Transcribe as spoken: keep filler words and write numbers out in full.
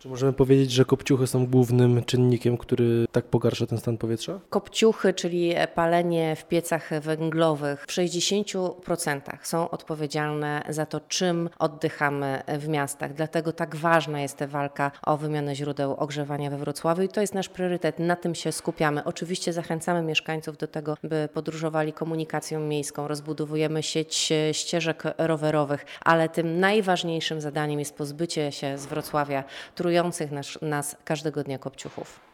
Czy możemy powiedzieć, że kopciuchy są głównym czynnikiem, który tak pogarsza ten stan powietrza? Kopciuchy, czyli palenie w piecach węglowych w sześćdziesięciu procentach są odpowiedzialne za to, czym oddychamy w miastach. Dlatego tak ważna jest ta walka o wymianę źródeł ogrzewania we Wrocławiu i to jest nasz priorytet. Na tym się skupiamy. Oczywiście zachęcamy mieszkańców do tego, by podróżowali komunikacją miejską. Rozbudowujemy sieć ścieżek rowerowych, ale tym najważniejszym zadaniem jest pozbycie się z Wrocławia trujących nas, nas każdego dnia kopciuchów.